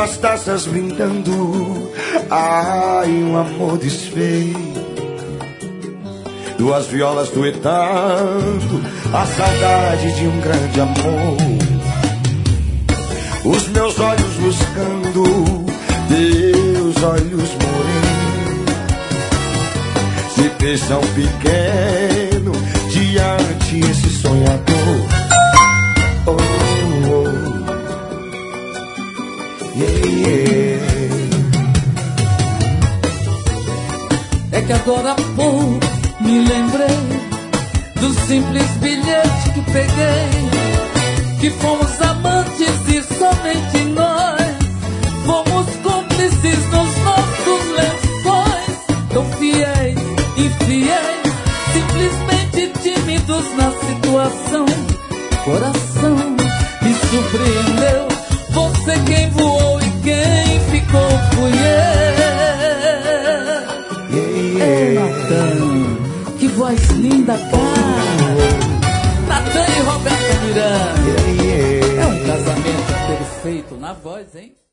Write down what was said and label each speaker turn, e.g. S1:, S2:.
S1: as taças brindando. Ai, um amor desfeito, duas violas duetando a saudade de um grande amor. Os meus olhos buscando teus olhos morenos, se beijam pequeno diante esse sonhador. Oh, oh, yeah, yeah.
S2: É que agora há pouco me lembrei do simples bilhete que peguei, que fomos amantes e somente nós fomos cúmplices nos nossos lençóis, tão fiéis, infiéis, simplesmente tímidos na situação. Coração me surpreendeu, você quem voou e quem ficou fui eu. Ei, Natan, que voz linda, cara. Natan e Roberto Miranda. É um casamento perfeito na voz, hein?